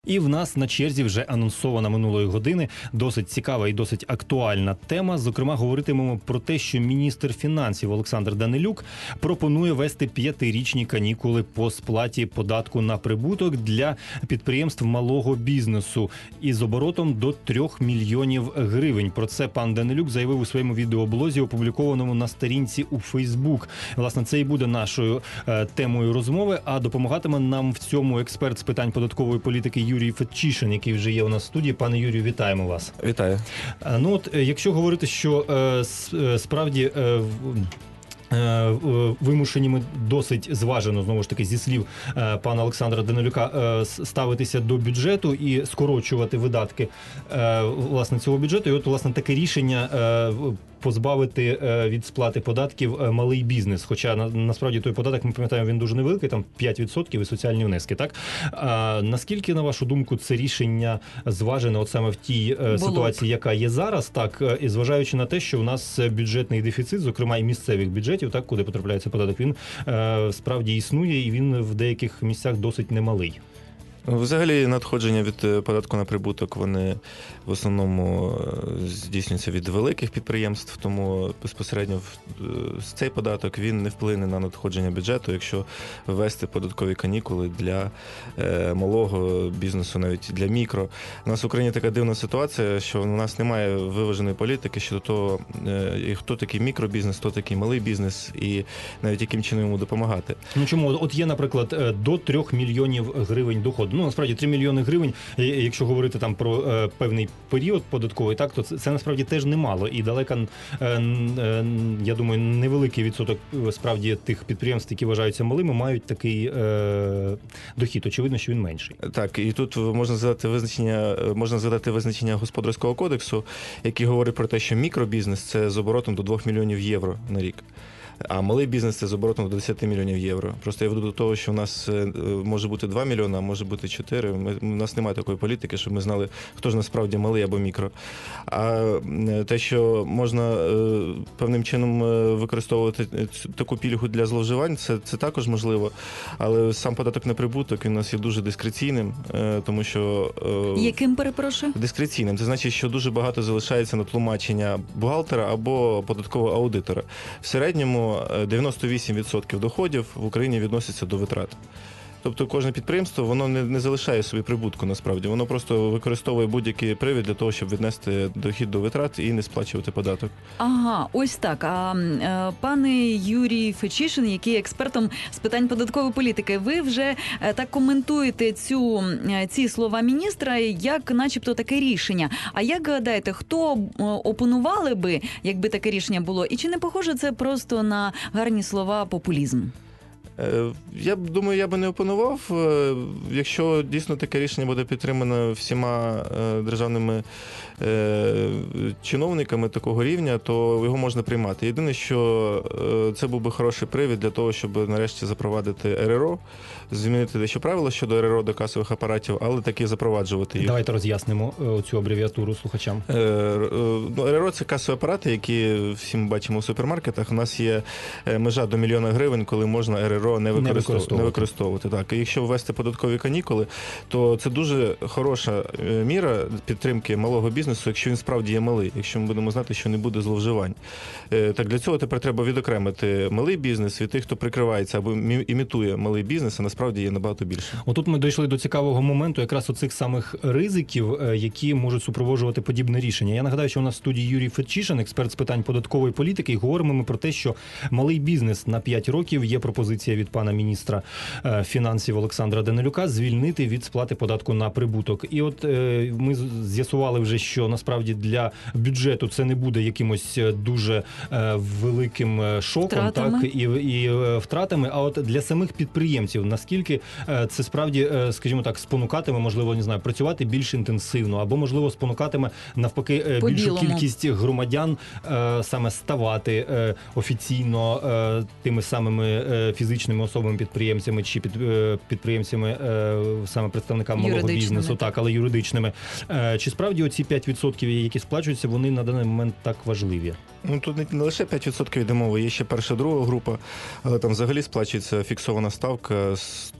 І в нас на черзі вже анонсована минулої години досить цікава і досить актуальна тема. Зокрема, говоритимемо про те, що міністр фінансів Олександр Данилюк пропонує ввести 5-річні канікули по сплаті податку на прибуток для підприємств малого бізнесу із оборотом до 3 мільйонів гривень. Про це пан Данилюк заявив у своєму відеоблозі, опублікованому на сторінці у Фейсбук. Власне, це і буде нашою темою розмови, а допомагатиме нам в цьому експерт з питань податкової політики Юрій Фетчишин, який вже є у нас в студії. Пане Юрію, вітаємо вас. Вітаю. Ну от, якщо говорити, що справді вимушені ми досить зважено, знову ж таки, зі слів пана Олександра Данилюка, ставитися до бюджету і скорочувати видатки власне цього бюджету. І от, власне, таке рішення позбавити від сплати податків малий бізнес. Хоча насправді той податок, ми пам'ятаємо, він дуже невеликий, там 5% і соціальні внески, так? Наскільки, на вашу думку, це рішення зважене от саме в тій ситуації, яка є зараз, так, і зважаючи на те, що у нас бюджетний дефіцит, зокрема і місцевих бюджетів, так, куди потрапляє цей податок, він справді існує і він в деяких місцях досить немалий. Взагалі надходження від податку на прибуток, вони в основному здійснюються від великих підприємств, тому безпосередньо цей податок він не вплине на надходження бюджету, якщо ввести податкові канікули для малого бізнесу, навіть для мікро. У нас в Україні така дивна ситуація, що у нас немає виваженої політики щодо того, хто такий мікробізнес, хто такий малий бізнес і навіть яким чином йому допомагати. Ну чому? От є, наприклад, до 3 мільйонів гривень доходу. Ну, насправді, 3 мільйони гривень, якщо говорити там про певний період податковий, так, то це насправді теж немало. І далеко, я думаю, невеликий відсоток справді тих підприємств, які вважаються малими, мають такий дохід. Очевидно, що він менший. Так, і тут можна згадати визначення Господарського кодексу, який говорить про те, що мікробізнес – це з оборотом до 2 мільйонів євро на рік. А малий бізнес – це з оборотом до 10 мільйонів євро. Просто я веду до того, що у нас може бути 2 мільйони, а може бути 4. У нас немає такої політики, щоб ми знали, хто ж насправді малий або мікро. А те, що можна певним чином використовувати таку пільгу для зловживань, це також можливо. Але сам податок на прибуток, він у нас є дуже дискреційним, тому що… Яким, перепрошую? Дискреційним. Це значить, що дуже багато залишається на тлумачення бухгалтера або податкового аудитора. В середньому 98% доходів в Україні відносяться до витрат. Тобто кожне підприємство, воно не залишає собі прибутку насправді. Воно просто використовує будь-який привід для того, щоб віднести дохід до витрат і не сплачувати податок. Ага, ось так. А пане Юрій Фетчишин, який є експертом з питань податкової політики, ви вже так коментуєте ці слова міністра як начебто таке рішення. А як гадаєте, хто опонували би, якби таке рішення було? І чи не похоже це просто на гарні слова популізм? Я думаю, я би не опонував. Якщо дійсно таке рішення буде підтримано всіма державними чиновниками такого рівня, то його можна приймати. Єдине, що це був би хороший привід для того, щоб нарешті запровадити РРО, змінити дещо правила щодо РРО до касових апаратів, але таки запроваджувати їх. Давайте роз'яснимо цю абревіатуру слухачам. РРО – це касові апарати, які всі ми бачимо у супермаркетах. У нас є межа до 1 мільйона гривень, коли можна РРО не використовувати. Так. І якщо ввести податкові канікули, то це дуже хороша міра підтримки малого бізнесу, якщо він справді є малий, якщо ми будемо знати, що не буде зловживань. Так, для цього тепер треба відокремити малий бізнес від тих, хто прикривається або імітує малий бізнес, а насправді є набагато більше. Отут ми дійшли до цікавого моменту, якраз оцих самих ризиків, які можуть супроводжувати подібне рішення. Я нагадаю, що у нас в студії Юрій Фетчишин, експерт з питань податкової політики, і говоримо ми про те, що малий бізнес на 5 років, є пропозиція від пана міністра фінансів Олександра Данилюка звільнити від сплати податку на прибуток. І от ми з'ясували вже, що насправді для бюджету це не буде якимось дуже великим шоком, так, і втратами, а от для самих підприємців, наскільки це справді, скажімо так, спонукатиме, можливо, не знаю, працювати більш інтенсивно, або, можливо, спонукатиме, навпаки, більшу кількість громадян саме ставати офіційно тими самими фізичними фізичними особами-підприємцями чи підприємцями, саме представниками малого Юридичними, бізнесу, так, але юридичними. Чи справді оці 5%, які сплачуються, вони на даний момент так важливі? Ну, тут не лише 5% йде мова, є ще перша, друга група, але там взагалі сплачується фіксована ставка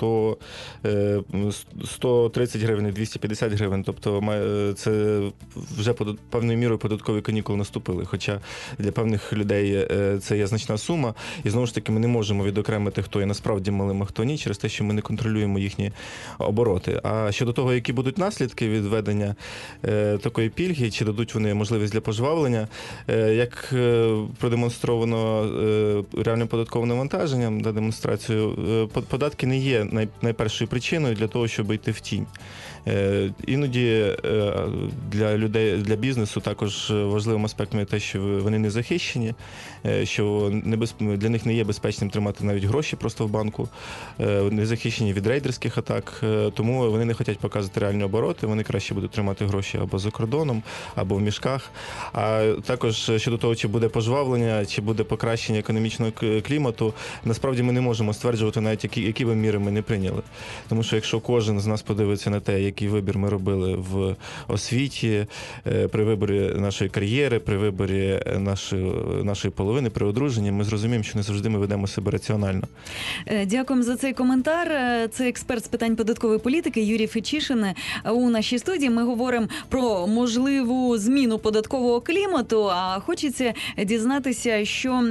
130 гривень і 250 гривень, тобто це вже певною мірою податкові канікули наступили, хоча для певних людей це є значна сума, і знову ж таки ми не можемо відокремити, хто є насправді малим, а хто ні, через те, що ми не контролюємо їхні обороти. А щодо того, які будуть наслідки від введення такої пільги, чи дадуть вони можливість для пожвавлення, як продемонстровано реальним податковим навантаженням на демонстрацію, податки не є найпершою причиною для того, щоб йти в тінь. Іноді для людей, для бізнесу також важливим аспектом є те, що вони не захищені, що для них не є безпечним тримати навіть гроші просто в банку, не захищені від рейдерських атак, тому вони не хочуть показувати реальні обороти, вони краще будуть тримати гроші або за кордоном, або в мішках. А також щодо того, чи буде пожвавлення, чи буде покращення економічного клімату, насправді ми не можемо стверджувати навіть, які би міри ми не прийняли. Тому що якщо кожен з нас подивиться на те, який вибір ми робили в освіті, при виборі нашої кар'єри, при виборі нашої половини, при одруженні, ми зрозуміємо, що не завжди ми ведемо себе раціонально. Дякуємо за цей коментар. Це експерт з питань податкової політики Юрій Фетчишин у нашій студії. Ми говоримо про можливу зміну податкового клімату, а хочеться дізнатися,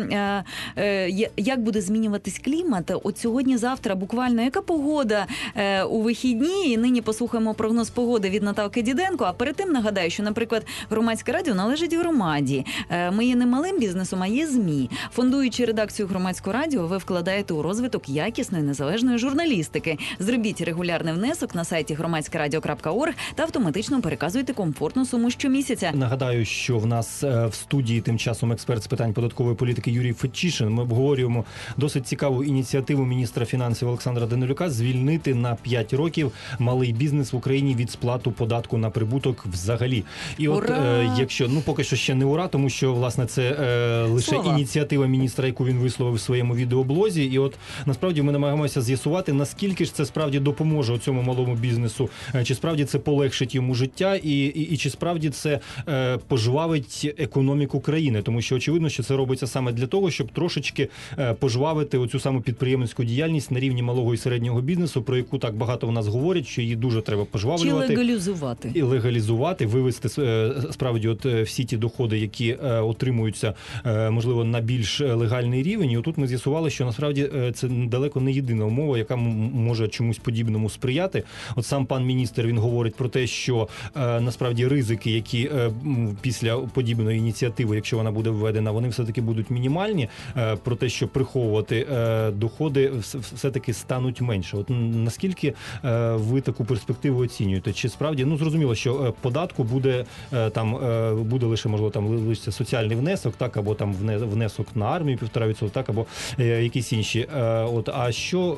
як буде змінюватись клімат от сьогодні-завтра, буквально яка погода у вихідні. І нині послухаємо прогноз погоди від Наталки Діденко, а перед тим нагадаю, що, наприклад, Громадське радіо належить громаді. Ми є не малим бізнесом, а є ЗМІ. Фондуючи редакцію Громадського радіо, ви вкладаєте у розвиток якісної незалежної журналістики. Зробіть регулярний внесок на сайті громадськерадіо.орг та автоматично переказуйте комфортну суму щомісяця. Нагадаю, що в нас в студії тим часом експерт з питань податкової політики Юрій Фетчишин. Ми обговорюємо досить цікаву ініціативу міністра фінансів Олександра Данилюка звільнити на 5 років малий бізнес в Україні від сплату податку на прибуток взагалі. І от якщо, поки що ще не ура, тому що, власне, це лише ініціатива міністра, яку він висловив в своєму відеоблозі. І от, насправді, ми намагаємося з'ясувати, наскільки ж це справді допоможе цьому малому бізнесу, чи справді це полегшить йому життя, і чи справді це пожвавить економіку країни. Тому що, очевидно, що це робиться саме для того, щоб трошечки пожвавити оцю саму підприємницьку діяльність на рівні малого і середнього бізнесу, про яку так багато в нас говорять, що її дуже треба пожвавлювати. Чи легалізувати. І легалізувати, вивести справді от всі ті доходи, які отримуються, можливо, на більш легальний рівень. І отут ми з'ясували, що насправді це далеко не єдина умова, яка може чомусь подібному сприяти. От сам пан міністр, він говорить про те, що насправді ризики, які після подібної ініціативи, якщо вона буде введена, вони все-таки будуть мінімальні, про те, що приховувати доходи все-таки стануть менше. От наскільки ви таку перспективу оцінюєте? Чи справді, зрозуміло, що податку буде буде лише, можливо, лише соціальний внесок, так, або там внесок на армію 1,5%, так, або якісь інші. А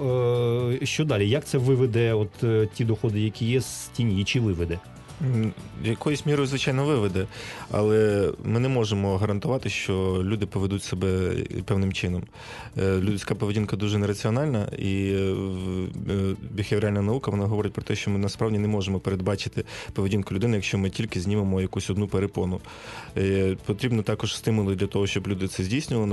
що далі? Як це виведе ті доходи, які є з тіні, чи виведе? Якоюсь мірою, звичайно, виведе, але ми не можемо гарантувати, що люди поведуть себе певним чином. Людська поведінка дуже нераціональна, і біхевіоральна наука, вона говорить про те, що ми насправді не можемо передбачити поведінку людини, якщо ми тільки знімемо якусь одну перепону. Потрібно також стимули для того, щоб люди це здійснювали,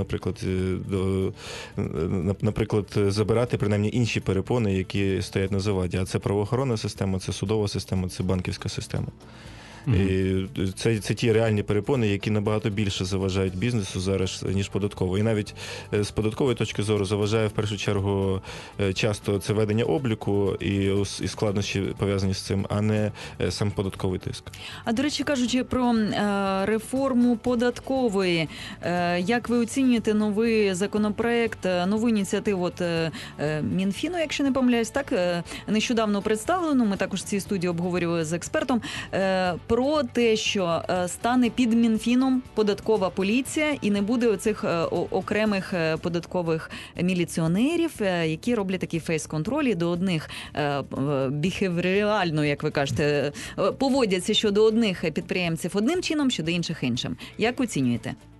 наприклад, забирати принаймні інші перепони, які стоять на заваді. А це правоохоронна система, це судова система, це банківська система. І це ті реальні перепони, які набагато більше заважають бізнесу зараз, ніж податково. І навіть з податкової точки зору заважає в першу чергу часто це ведення обліку і складнощі пов'язані з цим, а не сам податковий тиск. А, до речі, кажучи про реформу податкової, як ви оцінюєте новий законопроект, нову ініціативу Мінфіну, якщо не помиляюсь, так, нещодавно представлену, ми також в цій студії обговорювали з експертом, про те, що стане під Мінфіном податкова поліція і не буде оцих окремих податкових міліціонерів, які роблять такі фейс-контроль і до одних біхевіорально, як ви кажете, поводяться щодо одних підприємців одним чином, щодо інших іншим. Як оцінюєте?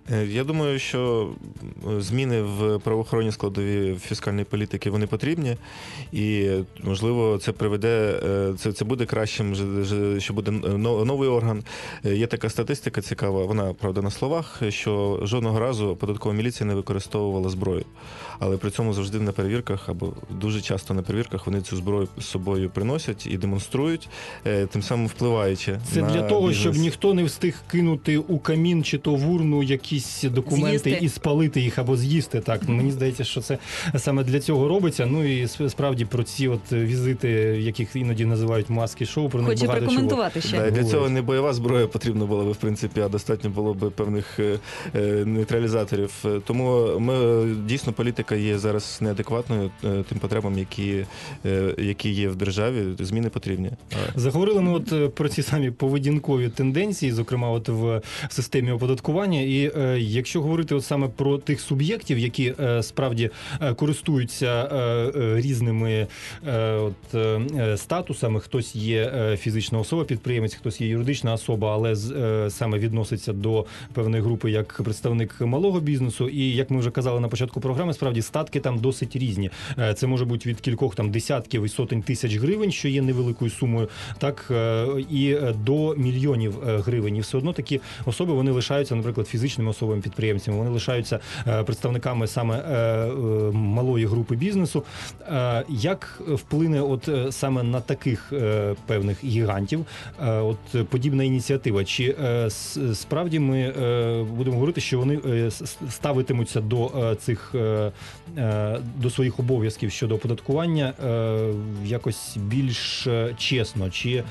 Я думаю, що зміни в правоохоронній складові фіскальної політики, вони потрібні, і, можливо, це приведе, це буде кращим, що буде новий орган. Є така статистика цікава, вона, правда, на словах, що жодного разу податкова міліція не використовувала зброю. Але при цьому завжди на перевірках, або дуже часто на перевірках, вони цю зброю з собою приносять і демонструють, тим самим впливаючи Це на для того, бізнес. щоб ніхто не встиг кинути у камін чи то в урну якісь документи З'їсти. і спалити їх або з'їсти. Так, мені здається, що це саме для цього робиться. Ну і справді про ці от візити, яких іноді називають маски-шоу, про них Хочу багато чого. прокоментувати ще. Да, і для говорять. цього не бойова зброя потрібна була би, в принципі, а достатньо було б певних нейтралізаторів. Тому дійсно політика є зараз неадекватною тим потребам, які є в державі. Зміни потрібні. Заговорили ми от про ці самі поведінкові тенденції, зокрема от в системі оподаткування. І якщо говорити от саме про тих суб'єктів, які справді користуються різними статусами, хтось є фізична особа, підприємець, хтось є юридична особа, але саме відноситься до певної групи як представник малого бізнесу. І як ми вже казали на початку програми, справді статки там досить різні. Це може бути від кількох там десятків і сотень тисяч гривень, що є невеликою сумою, так і до мільйонів гривень. І все одно такі особи, вони лишаються, наприклад, фізичними особами, підприємцями, вони лишаються представниками саме малої групи бізнесу. Як вплине от саме на таких певних гігантів от подібна ініціатива? Чи справді ми будемо говорити, що вони ставитимуться до своїх обов'язків щодо оподаткування якось більш чесно? Чи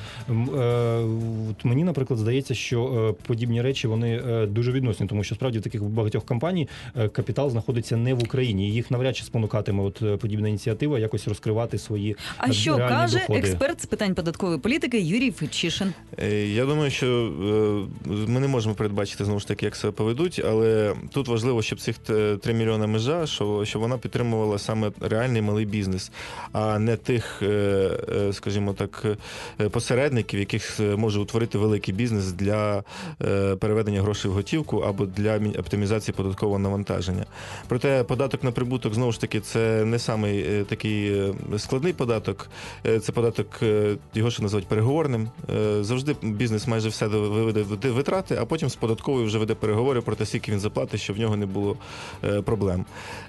от мені, наприклад, здається, що подібні речі, вони дуже відносні, тому що справді в таких багатьох компаній капітал знаходиться не в Україні. Їх навряд чи спонукатиме от подібна ініціатива якось розкривати свої А що реальні каже доходи. експерт з питань податкової політики Юрій Фетчишин? Я думаю, що ми не можемо передбачити, знову ж таки, як себе поведуть, але тут важливо, щоб цих 3 мільйона межа, щоб вона підтримувала саме реальний малий бізнес, а не тих, скажімо так, посередників, яких може утворити великий бізнес для переведення грошей в готівку або для оптимізації податкового навантаження. Проте податок на прибуток, знову ж таки, це не самий такий складний податок, це податок, його ще називають переговорним. Завжди бізнес майже все виведе витрати, а потім з податковою вже веде переговори про те, скільки він заплатить, щоб в нього не було проблем.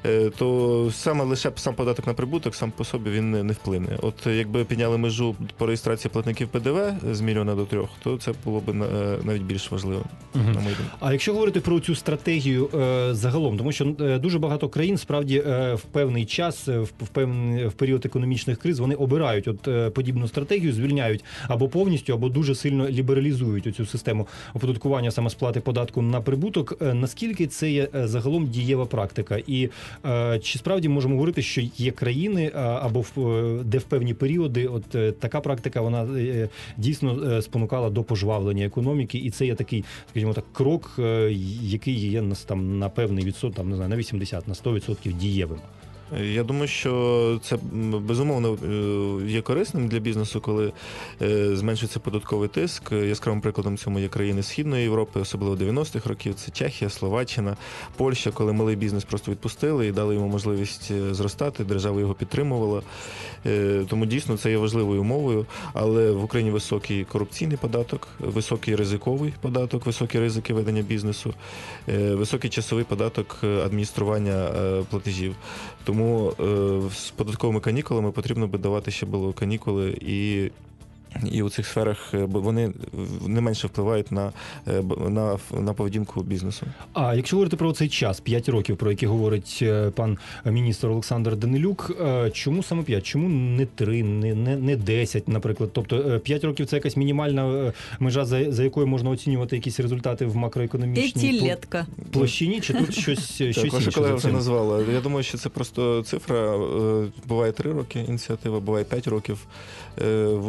То саме лише сам податок на прибуток сам по собі він не вплине. От якби підняли межу по реєстрації платників ПДВ з 1 мільйона до 3, то це було б навіть більш важливо, на мою думку. А якщо говорити про цю стратегію загалом, тому що дуже багато країн справді в певний час, в період економічних криз, вони обирають от подібну стратегію, звільняють або повністю, або дуже сильно лібералізують оцю систему оподаткування саме сплати податку на прибуток. Наскільки це є загалом дієва практика? І чи справді можемо говорити, що є країни, або де в певні періоди от така практика, вона дійсно спонукала до пожвавлення економіки, і це є такий, скажімо так, крок, який є там на певний відсоток, там не знаю, на 80, на 100% дієвим. Я думаю, що це безумовно є корисним для бізнесу, коли зменшується податковий тиск. Яскравим прикладом цьому є країни Східної Європи, особливо 90-х років. Це Чехія, Словаччина, Польща, коли малий бізнес просто відпустили і дали йому можливість зростати, держава його підтримувала. Тому дійсно це є важливою умовою, але в Україні високий корупційний податок, високий ризиковий податок, високі ризики ведення бізнесу, високий часовий податок адміністрування платежів. Тому з податковими канікулами потрібно би давати ще було канікули і у цих сферах, бо вони не менше впливають на поведінку бізнесу. А якщо говорити про цей час, 5 років, про який говорить пан міністр Олександр Данилюк, чому саме 5? Чому не 3, не 10, наприклад? Тобто 5 років – це якась мінімальна межа, за якою можна оцінювати якісь результати в макроекономічній площині, чи тут щось Так, ваша інше? колега вже назвала. Я думаю, що це просто цифра. Буває 3 роки ініціатива, буває 5 років. В Україні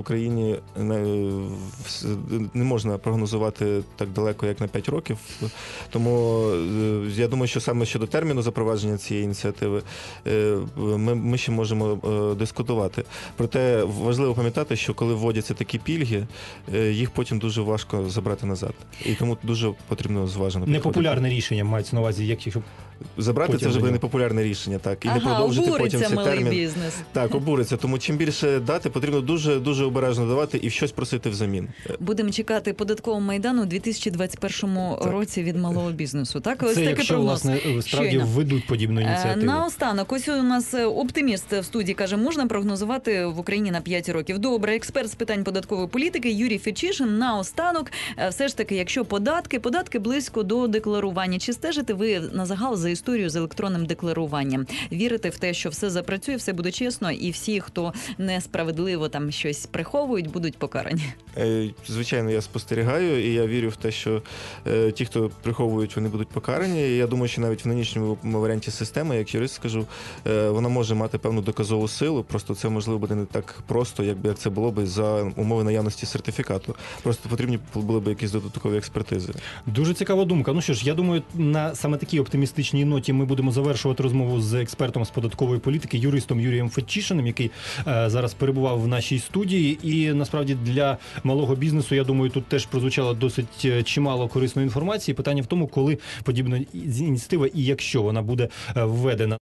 не можна прогнозувати так далеко, як на 5 років. Тому я думаю, що саме щодо терміну запровадження цієї ініціативи ми ще можемо дискутувати. Проте важливо пам'ятати, що коли вводяться такі пільги, їх потім дуже важко забрати назад. І тому дуже потрібно зважено підходити. Непопулярне рішення мається на увазі, якщо Забрати потім це вже за буде нього. непопулярне рішення, так. І не продовжити потім обуриться цей малий термін. бізнес. Так, обуриться. Тому чим більше дати, потрібно дуже обережно давати і щось просити взамін. Будемо чекати податкового майдану у 2021 році від малого бізнесу. Так, ось це такий якщо, прогноз. власне, справді Щойно. введуть подібну ініціативу. Наостанок, ось у нас оптиміст в студії каже, можна прогнозувати в Україні на 5 років. Добре, експерт з питань податкової політики Юрій Фетчишин. Наостанок, все ж таки, якщо податки близько до декларування. Чи стежите ви на загал за історію з електронним декларуванням? Вірите в те, що все запрацює, все буде чесно, і всі, хто несправедливо там щось приховують, будуть покарані? Звичайно, я спостерігаю, і я вірю в те, що ті, хто приховують, вони будуть покарані. І я думаю, що навіть в нинішньому варіанті системи, як юрист скажу, вона може мати певну доказову силу, просто це, можливо, буде не так просто, як це було б за умови наявності сертифікату. Просто потрібні були б якісь додаткові експертизи. Дуже цікава думка. Ну що ж, я думаю, на саме такій оптимістичній ноті ми будемо завершувати розмову з експертом з податкової політики, юристом Юрієм Фетчишиним, який зараз перебував в нашій студії. І насправді для малого бізнесу, я думаю, тут теж прозвучало досить чимало корисної інформації. Питання в тому, коли подібна ініціатива і якщо вона буде введена.